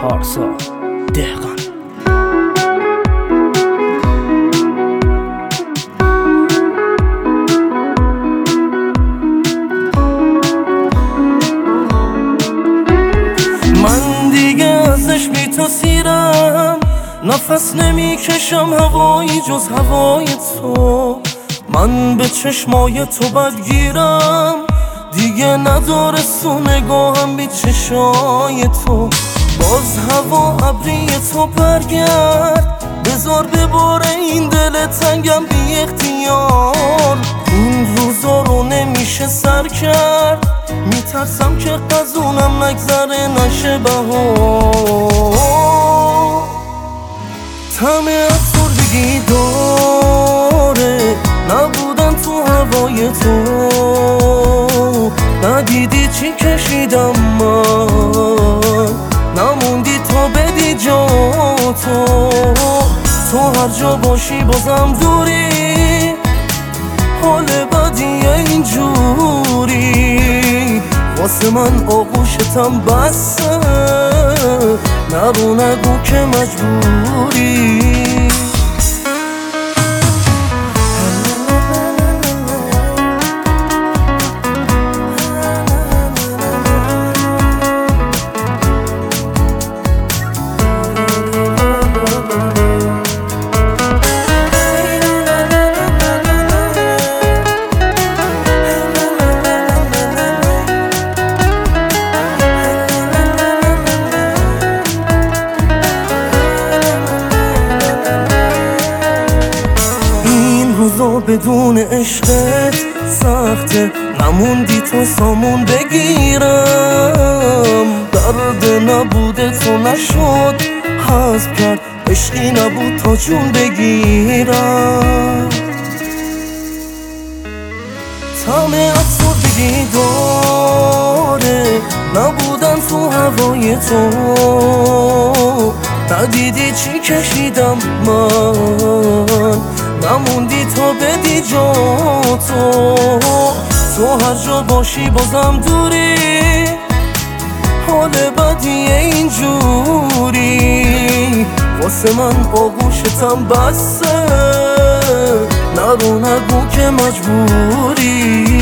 پارسا دهقان. من دیگه ازش بی تو سیرم، نفس نمی کشم هوایی جز هوای تو. من به چشمای تو بدگیرم، دیگه نداره سو نگاهم بی چشای تو. باز هوا ابری تو برگرد، بذار بباره این دل تنگم بی اختیار. این روزا رو نمیشه سر کرد، میترسم که قزونم نگذره نشه بهار. طعم افسردگی داره نبودن تو هوای تو، ندیدی چی کشیدم من، نموندی تا بدی جا تو هر جا باشی بازم دوری، حال بدیه اینجوری. واسه من آغوشتم بسه، نرو نگو که مجبوری. بدون عشقت سخته، نموندی تو سامون بگیرم. درد نبوده تو نشد حذف کرد، عشقی نبود تا جون بگیرم. طعم افسردگی داره نبودن تو هوای تو، ندیدی چی کشیدم من، نموندی تا بدی جا تو هر جا باشی بازم دوری، حال بدیه اینجوری. واسه من آغوشتم بسه، نرو نگو که مجبوری.